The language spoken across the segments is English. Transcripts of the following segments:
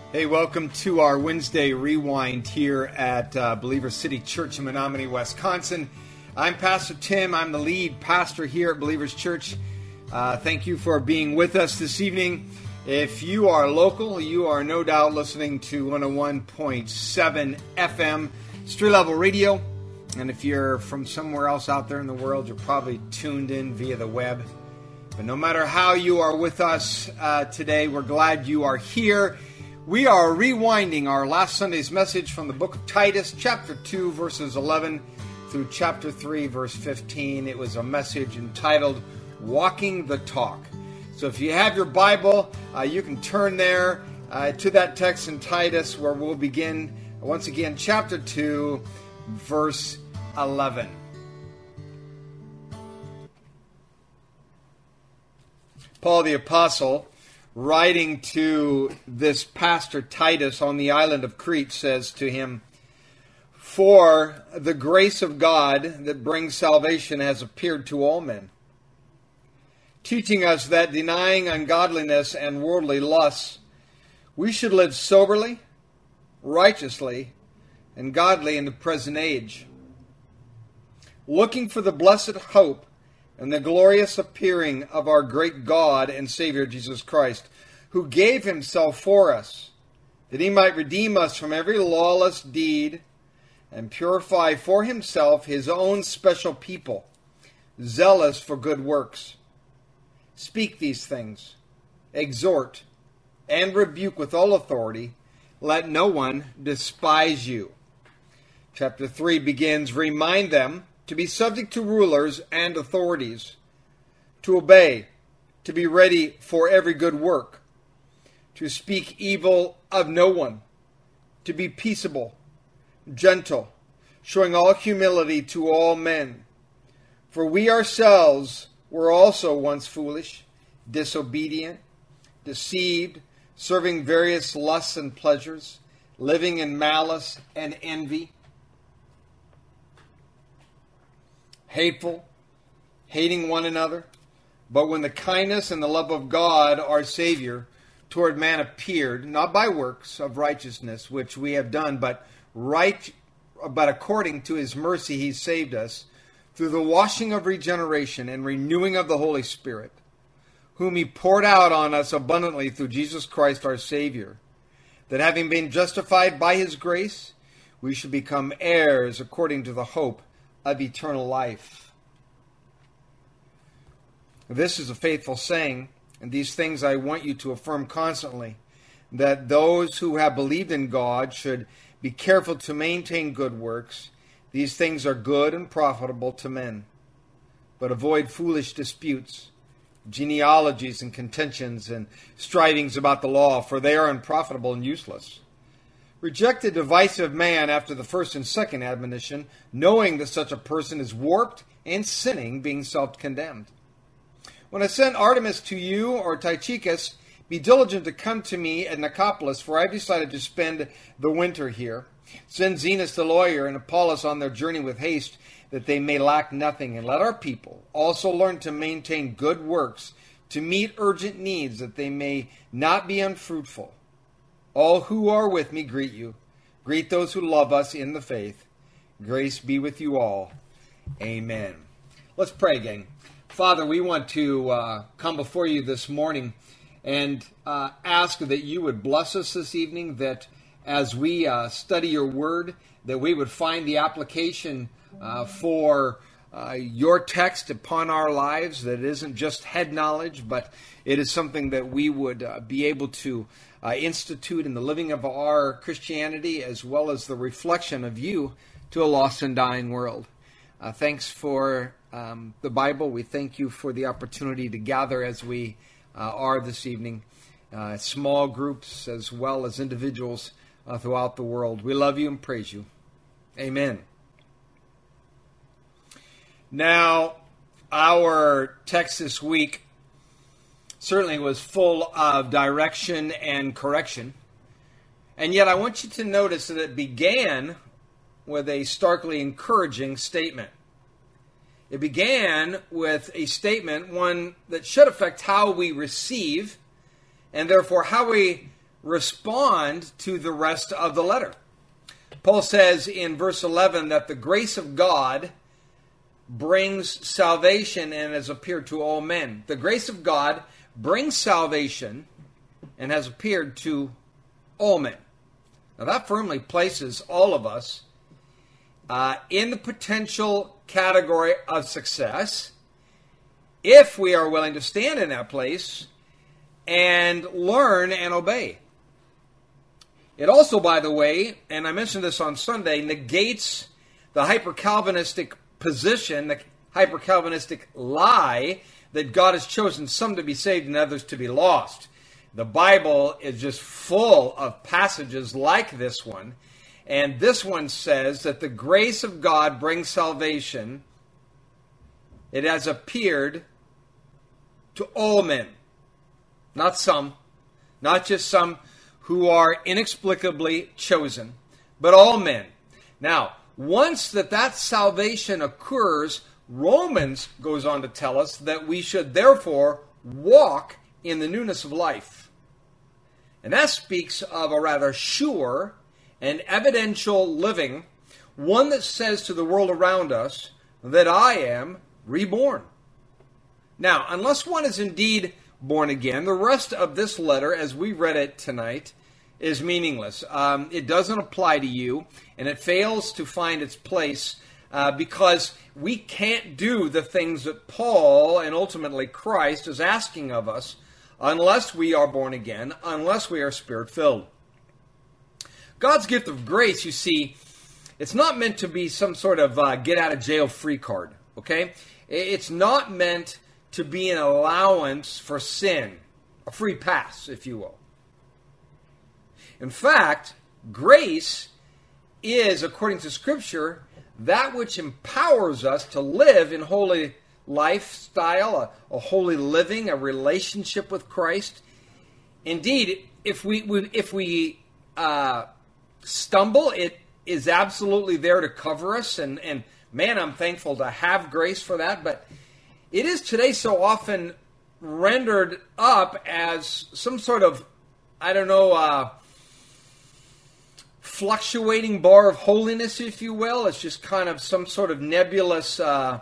Hey, welcome to our Wednesday Rewind here at Believer City Church in Menominee, Wisconsin. I'm Pastor Tim. I'm the lead pastor here at Believers Church. Thank you for being with us this evening. If you are local, you are no doubt listening to 101.7 FM Street Level Radio. And if you're from somewhere else out there in the world, you're probably tuned in via the web. But no matter how you are with us today, we're glad you are here. We are rewinding our last Sunday's message from the book of Titus, chapter 2, verses 11 through chapter 3, verse 15. It was a message entitled, Walking the Talk. So if you have your Bible, you can turn there to that text in Titus where we'll begin, once again, chapter 2, verse 11. Paul the Apostle, writing to this pastor Titus on the island of Crete, says to him, "For the grace of God that brings salvation has appeared to all men, teaching us that denying ungodliness and worldly lusts, we should live soberly, righteously, and godly in the present age, looking for the blessed hope and the glorious appearing of our great God and Savior Jesus Christ, who gave himself for us, that he might redeem us from every lawless deed and purify for himself his own special people, zealous for good works. Speak these things, exhort, and rebuke with all authority. Let no one despise you." Chapter 3 begins, "Remind them to be subject to rulers and authorities, to obey, to be ready for every good work, to speak evil of no one, to be peaceable, gentle, showing all humility to all men. For we ourselves were also once foolish, disobedient, deceived, serving various lusts and pleasures, living in malice and envy, hateful, hating one another. But when the kindness and the love of God, our Savior, toward man appeared, not by works of righteousness which we have done, but according to his mercy he saved us, through the washing of regeneration and renewing of the Holy Spirit, whom he poured out on us abundantly through Jesus Christ our Savior, that having been justified by his grace, we should become heirs according to the hope of eternal life." This is a faithful saying, and these things I want you to affirm constantly, that those who have believed in God should be careful to maintain good works. These things are good and profitable to men. But avoid foolish disputes, genealogies and contentions and strivings about the law, for they are unprofitable and useless. Reject a divisive man after the first and second admonition, knowing that such a person is warped and sinning, being self-condemned. When I send Artemas to you or Tychicus, be diligent to come to me at Nicopolis, for I have decided to spend the winter here. Send Zenas the lawyer and Apollos on their journey with haste, that they may lack nothing. And let our people also learn to maintain good works, to meet urgent needs, that they may not be unfruitful. All who are with me greet you. Greet those who love us in the faith. Grace be with you all. Amen. Let's pray again. Father, we want to come before you this morning and ask that you would bless us this evening, that as we study your word, that we would find the application for your text upon our lives, that it isn't just head knowledge, but it is something that we would be able to institute in the living of our Christianity, as well as the reflection of you to a lost and dying world. Thanks for the Bible. We thank you for the opportunity to gather as we are this evening, small groups as well as individuals throughout the world. We love you and praise you. Amen. Now, our text this week certainly was full of direction and correction. And yet I want you to notice that it began with a starkly encouraging statement. It began with a statement, one that should affect how we receive, and therefore how we respond to the rest of the letter. Paul says in verse 11 that the grace of God brings salvation and has appeared to all men. The grace of God brings salvation and has appeared to all men. Now that firmly places all of us in the potential category of success if we are willing to stand in that place and learn and obey. It also, by the way, and I mentioned this on Sunday, negates the hyper-Calvinistic position, the hyper-Calvinistic lie that God has chosen some to be saved and others to be lost. The Bible is just full of passages like this one, and this one says that the grace of God brings salvation. It has appeared to all men, not some, not just some who are inexplicably chosen, but all men. Now, once that salvation occurs, Romans goes on to tell us that we should therefore walk in the newness of life. And that speaks of a rather sure and evidential living, one that says to the world around us that I am reborn. Now, unless one is indeed born again, the rest of this letter, as we read it tonight, is meaningless. It doesn't apply to you, and it fails to find its place because we can't do the things that Paul and ultimately Christ is asking of us unless we are born again, unless we are Spirit-filled. God's gift of grace, you see, it's not meant to be some sort of get-out-of-jail-free card, okay? It's not meant to be an allowance for sin, a free pass, if you will. In fact, grace is, according to Scripture, that which empowers us to live in holy lifestyle, a holy living, a relationship with Christ. Indeed, if we stumble, it is absolutely there to cover us, and man, I'm thankful to have grace for that, but it is today so often rendered up as some sort of, fluctuating bar of holiness, if you will. It's just kind of some sort of nebulous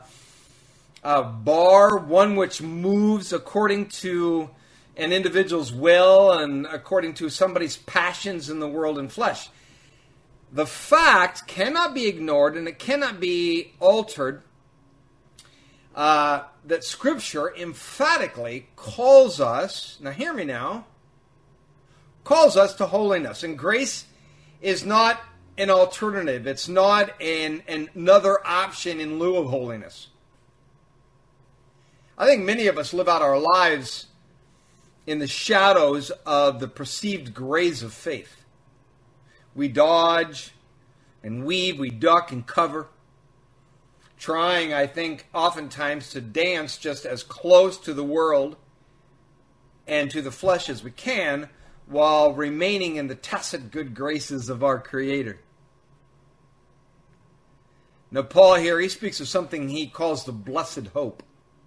bar, one which moves according to an individual's will and according to somebody's passions in the world and flesh. The fact cannot be ignored and it cannot be altered that Scripture emphatically calls us, now hear me now, calls us to holiness. And grace is not an alternative. It's not another option in lieu of holiness. I think many of us live out our lives in the shadows of the perceived grays of faith. We dodge and weave, we duck and cover, trying, I think, oftentimes to dance just as close to the world and to the flesh as we can, while remaining in the tacit good graces of our Creator. Now, Paul here, he speaks of something he calls the blessed hope.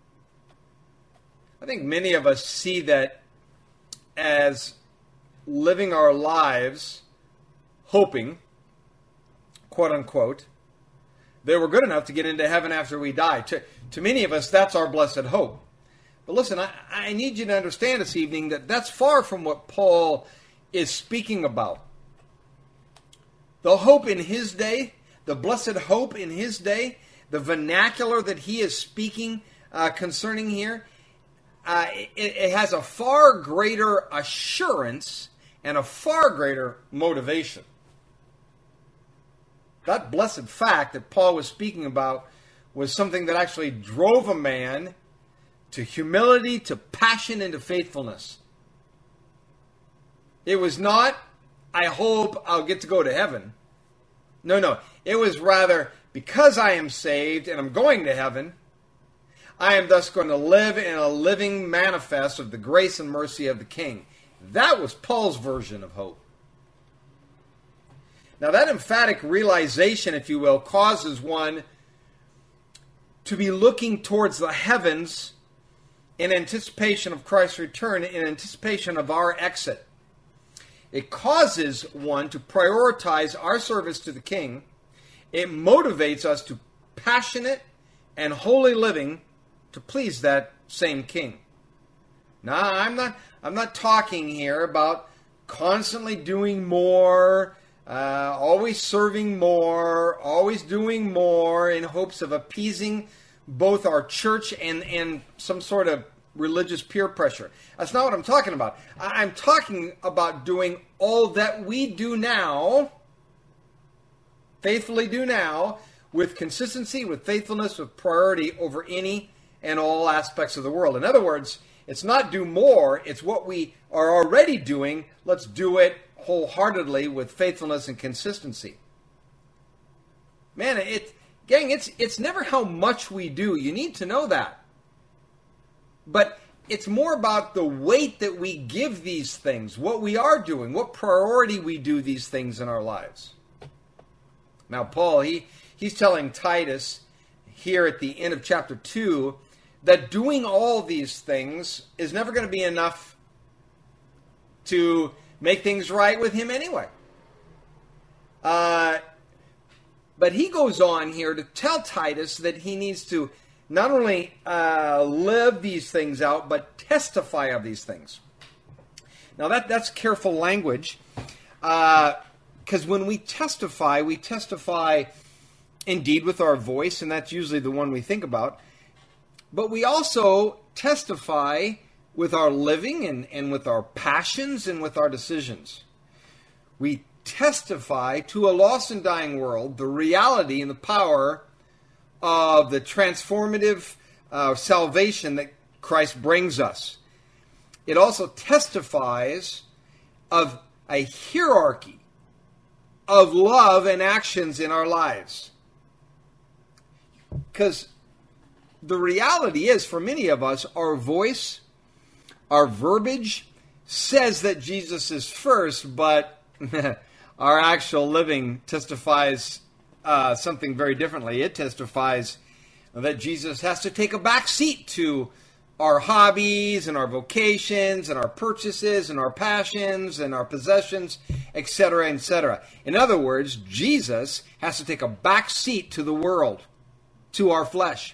I think many of us see that as living our lives hoping, quote unquote, that we're good enough to get into heaven after we die. To many of us, that's our blessed hope. But listen, I need you to understand this evening that that's far from what Paul is speaking about. The hope in his day, the blessed hope in his day, the vernacular that he is speaking concerning here, it has a far greater assurance and a far greater motivation. That blessed fact that Paul was speaking about was something that actually drove a man to humility, to passion, and to faithfulness. It was not, I hope I'll get to go to heaven. No. It was rather, because I am saved and I'm going to heaven, I am thus going to live in a living manifest of the grace and mercy of the King. That was Paul's version of hope. Now that emphatic realization, if you will, causes one to be looking towards the heavens in anticipation of Christ's return, in anticipation of our exit. It causes one to prioritize our service to the King. It motivates us to passionate and holy living to please that same King. Now, I'm not talking here about constantly doing more, always serving more, always doing more in hopes of appeasing both our church and some sort of religious peer pressure. That's not what I'm talking about. I'm talking about doing all that we do now, faithfully do now, with consistency, with faithfulness, with priority over any and all aspects of the world. In other words, it's not do more, it's what we are already doing. Let's do it wholeheartedly with faithfulness and consistency. Man, it's never how much we do. You need to know that. But it's more about the weight that we give these things, what we are doing, what priority we do these things in our lives. Now, Paul, he's telling Titus here at the end of chapter 2 that doing all these things is never going to be enough to make things right with him anyway. But he goes on here to tell Titus that he needs to not only live these things out, but testify of these things. Now that's careful language, because when we testify indeed with our voice, and that's usually the one we think about, but we also testify with our living and with our passions and with our decisions. We testify to a lost and dying world the reality and the power of the transformative salvation that Christ brings us. It also testifies of a hierarchy of love and actions in our lives. Because the reality is, for many of us, our voice, our verbiage says that Jesus is first, but our actual living testifies something very differently. It testifies that Jesus has to take a back seat to our hobbies and our vocations and our purchases and our passions and our possessions, etc., etc. In other words, Jesus has to take a back seat to the world, to our flesh.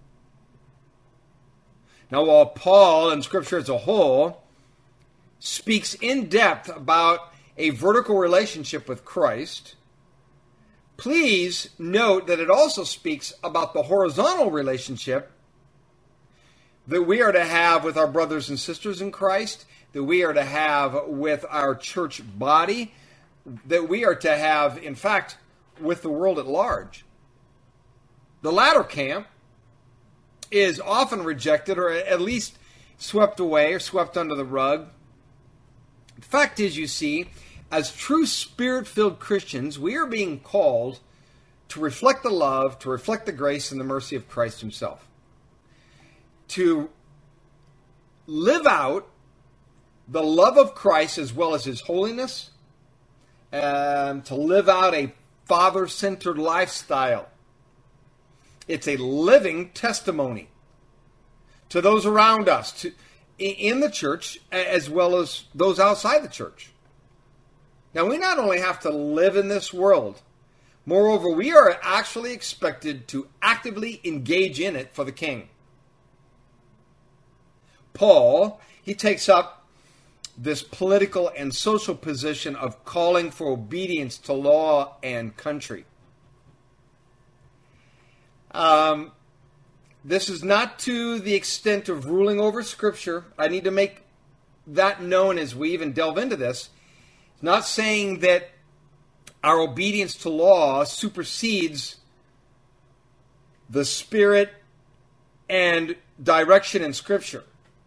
Now, while Paul and Scripture as a whole speaks in depth about a vertical relationship with Christ, please note that it also speaks about the horizontal relationship that we are to have with our brothers and sisters in Christ, that we are to have with our church body, that we are to have, in fact, with the world at large. The latter camp is often rejected or at least swept away or swept under the rug. The fact is, you see, as true Spirit-filled Christians, we are being called to reflect the love, to reflect the grace and the mercy of Christ himself. To live out the love of Christ as well as his holiness, and to live out a Father-centered lifestyle. It's a living testimony to those around us, in the church, as well as those outside the church. Now, we not only have to live in this world, moreover, we are actually expected to actively engage in it for the King. Paul, he takes up this political and social position of calling for obedience to law and country. This is not to the extent of ruling over Scripture. I need to make that known as we even delve into this. It's not saying that our obedience to law supersedes the Spirit and direction in Scripture.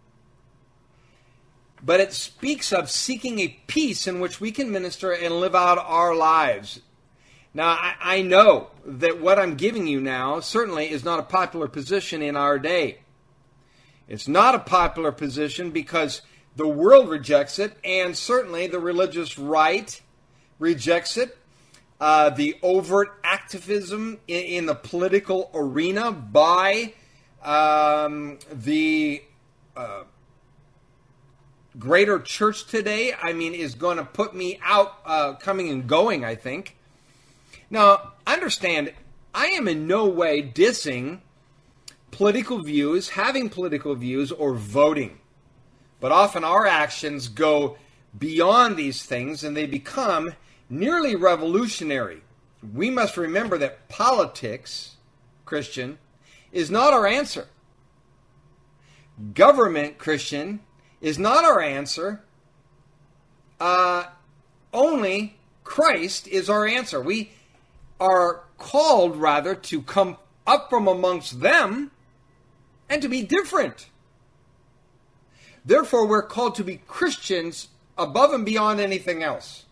But it speaks of seeking a peace in which we can minister and live out our lives. Now, I know that what I'm giving you now certainly is not a popular position in our day. It's not a popular position because the world rejects it, and certainly the religious right rejects it. The overt activism in the political arena by the greater church today, is going to put me out coming and going, I think. Now, understand, I am in no way dissing political views, having political views, or voting. But often our actions go beyond these things and they become nearly revolutionary. We must remember that politics, Christian, is not our answer. Government, Christian, is not our answer. Only Christ is our answer. We are called, rather, to come up from amongst them and to be different. Therefore, we're called to be Christians above and beyond anything else.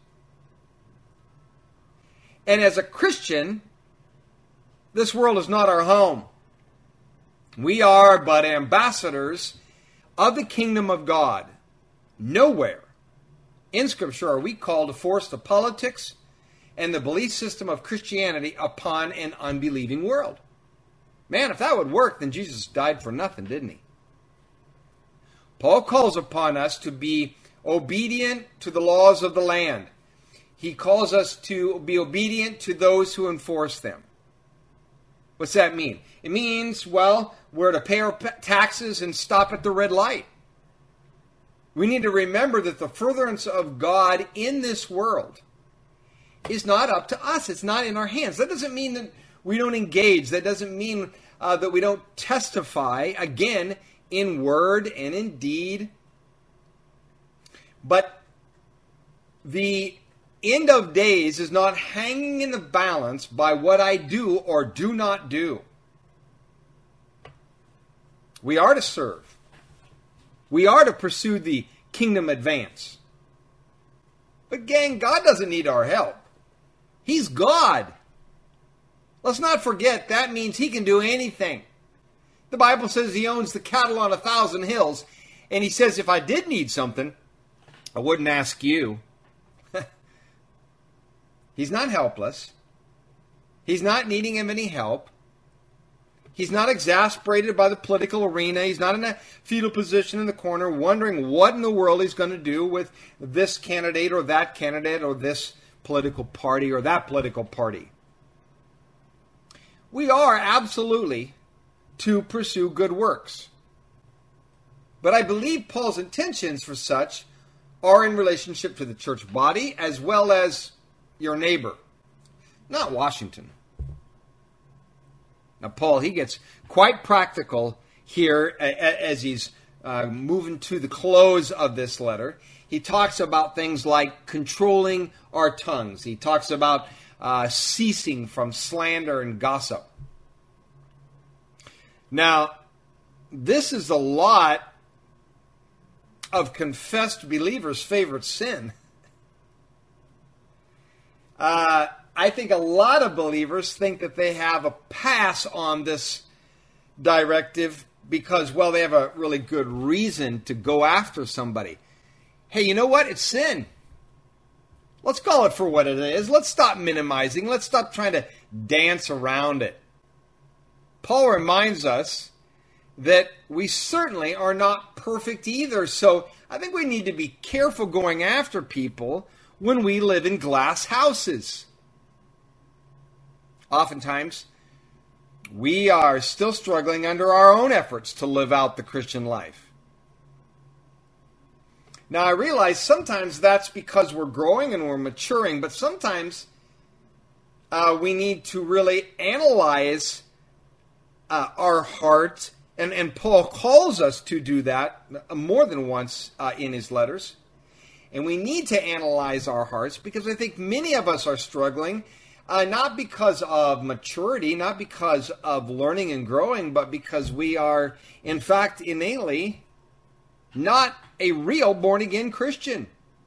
And as a Christian, this world is not our home. We are but ambassadors of the kingdom of God. Nowhere in Scripture are we called to force the politics and the belief system of Christianity upon an unbelieving world. Man, if that would work, then Jesus died for nothing, didn't he? Paul calls upon us to be obedient to the laws of the land. He calls us to be obedient to those who enforce them. What's that mean? It means, well, we're to pay our taxes and stop at the red light. We need to remember that the furtherance of God in this world is not up to us. It's not in our hands. That doesn't mean that we don't engage. That doesn't mean that we don't testify, again, in word and in deed. But the end of days is not hanging in the balance by what I do or do not do. We are to serve. We are to pursue the kingdom advance. But gang, God doesn't need our help. He's God. Let's not forget that means he can do anything. The Bible says he owns the cattle on 1,000 hills. And he says, if I did need something, I wouldn't ask you. He's not helpless. He's not needing him any help. He's not exasperated by the political arena. He's not in a fetal position in the corner wondering what in the world he's going to do with this candidate or this political party or that political party. We are absolutely to pursue good works. But I believe Paul's intentions for such are in relationship to the church body as well as your neighbor, not Washington. Now, Paul, he gets quite practical here as he's moving to the close of this letter. He talks about things like controlling our tongues. He talks about ceasing from slander and gossip. Now, this is a lot of confessed believers' favorite sin. I think a lot of believers think that they have a pass on this directive because, well, they have a really good reason to go after somebody. Hey, you know what? It's sin. Let's call it for what it is. Let's stop minimizing. Let's stop trying to dance around it. Paul reminds us that we certainly are not perfect either. So I think we need to be careful going after people when we live in glass houses. Oftentimes, we are still struggling under our own efforts to live out the Christian life. Now, I realize sometimes that's because we're growing and we're maturing, but sometimes we need to really analyze our heart, and Paul calls us to do that more than once in his letters. And we need to analyze our hearts because I think many of us are struggling, not because of maturity, not because of learning and growing, but because we are, in fact, innately not a real born-again Christian.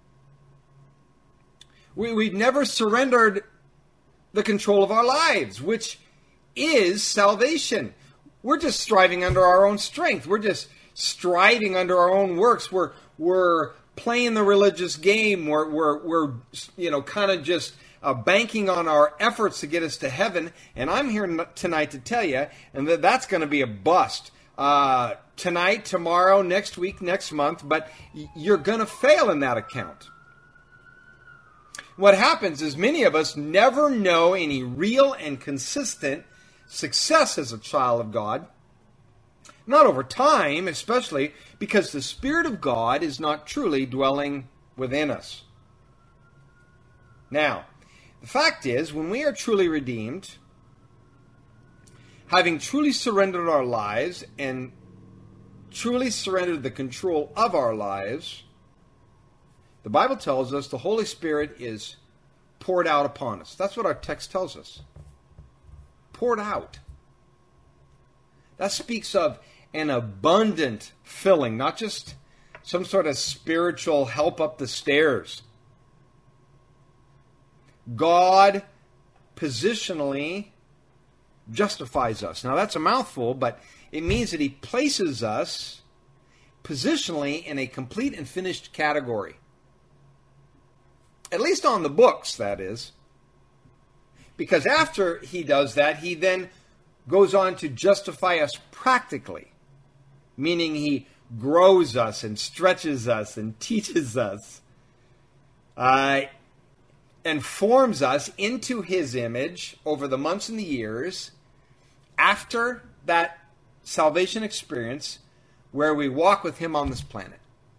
We've never surrendered the control of our lives, which is salvation. We're just striving under our own strength. We're just striving under our own works. We're playing the religious game. We're kind of just banking on our efforts to get us to heaven. And I'm here tonight to tell you, and that's going to be a bust. tonight, tomorrow, next week, next month, but you're going to fail in that account. What happens is many of us never know any real and consistent success as a child of God. Not over time, especially because the Spirit of God is not truly dwelling within us. Now, the fact is, when we are truly redeemed, having truly surrendered our lives and truly surrendered the control of our lives, the Bible tells us the Holy Spirit is poured out upon us. That's what our text tells us. Poured out. That speaks of an abundant filling, not just some sort of spiritual help up the stairs. God positionally justifies us. Now that's a mouthful, but it means that He places us positionally in a complete and finished category. At least on the books, that is. Because after He does that, He then goes on to justify us practically. Meaning He grows us and stretches us and teaches us. And forms us into His image over the months and the years after that salvation experience where we walk with Him on this planet.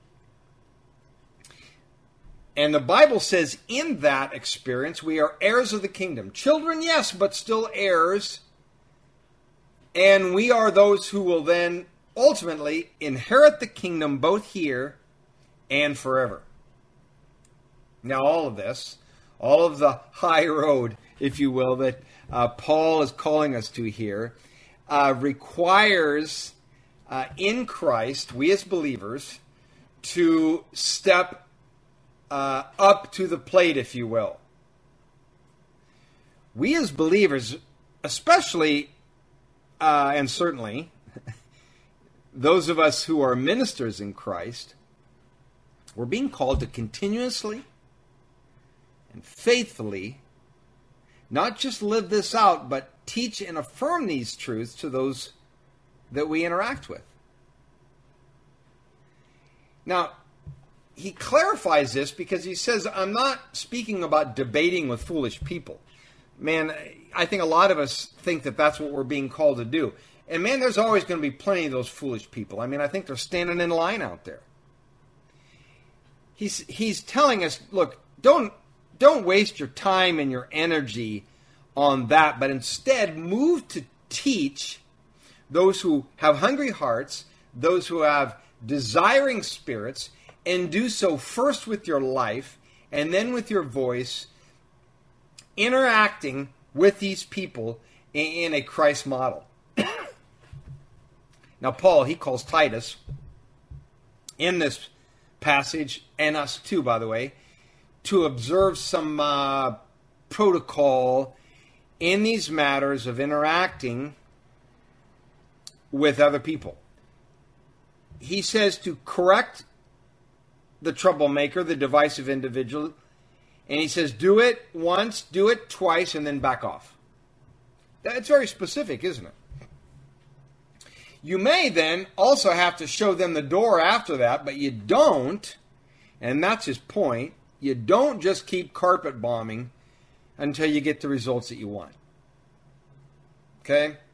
And the Bible says in that experience we are heirs of the kingdom. Children, yes, but still heirs. And we are those who will then ultimately inherit the kingdom both here and forever. Now all of this, all of the high road, if you will, that Paul is calling us to here, requires in Christ, we as believers, to step up to the plate, if you will. We as believers, especially and certainly those of us who are ministers in Christ, we're being called to continuously and faithfully not just live this out, but teach and affirm these truths to those that we interact with. Now, he clarifies this because he says, I'm not speaking about debating with foolish people. Man, I think a lot of us think that that's what we're being called to do. And man, there's always going to be plenty of those foolish people. I mean, I think they're standing in line out there. He's telling us, look, don't waste your time and your energy on that, but instead move to teach those who have hungry hearts, those who have desiring spirits, and do so first with your life and then with your voice, interacting with these people in a Christ model. Now, Paul, he calls Titus in this passage, and us too, by the way, to observe some protocol in these matters of interacting with other people. He says to correct the troublemaker, the divisive individual, and he says do it once, do it twice, and then back off. That's very specific, isn't it? You may then also have to show them the door after that, but you don't, and that's his point, you don't just keep carpet bombing until you get the results that you want. Okay?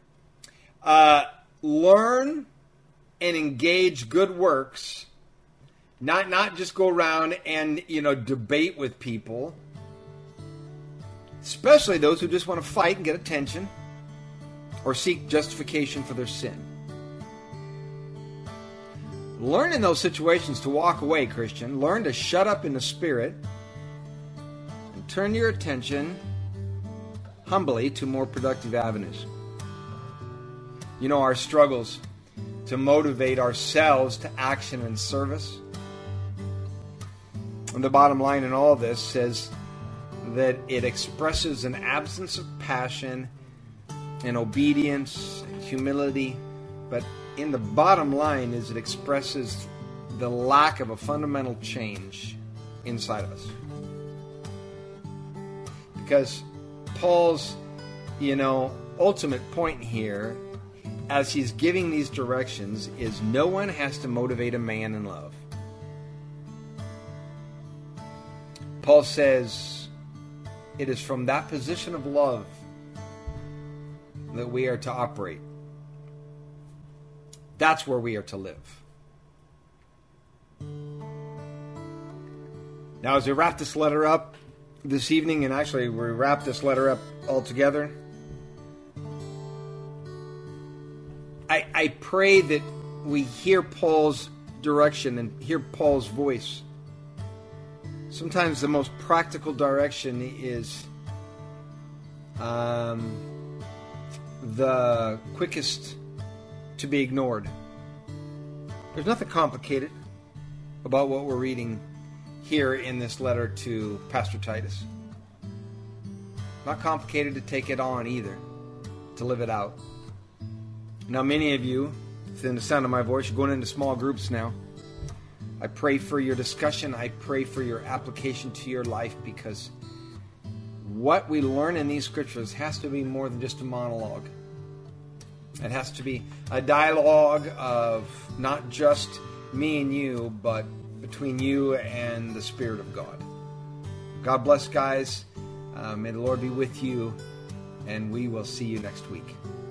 Learn and engage good works, not just go around and, debate with people, especially those who just want to fight and get attention or seek justification for their sin. Learn in those situations to walk away, Christian. Learn to shut up in the spirit and turn your attention humbly to more productive avenues. Our struggles to motivate ourselves to action and service. And the bottom line in all this says that it expresses an absence of passion and obedience and humility, but in the bottom line is it expresses the lack of a fundamental change inside of us. Because Paul's, ultimate point here as he's giving these directions, is no one has to motivate a man in love. Paul says it is from that position of love that we are to operate. That's where we are to live. Now, as we wrap this letter up this evening, and actually we wrap this letter up altogether, I pray that we hear Paul's direction and hear Paul's voice. Sometimes the most practical direction is the quickest to be ignored. There's nothing complicated about what we're reading here in this letter to Pastor Titus. Not complicated to take it on either, to live it out. Now, many of you, within the sound of my voice, you're going into small groups now. I pray for your discussion. I pray for your application to your life, because what we learn in these scriptures has to be more than just a monologue. It has to be a dialogue of not just me and you, but between you and the Spirit of God. God bless, guys. May the Lord be with you, and we will see you next week.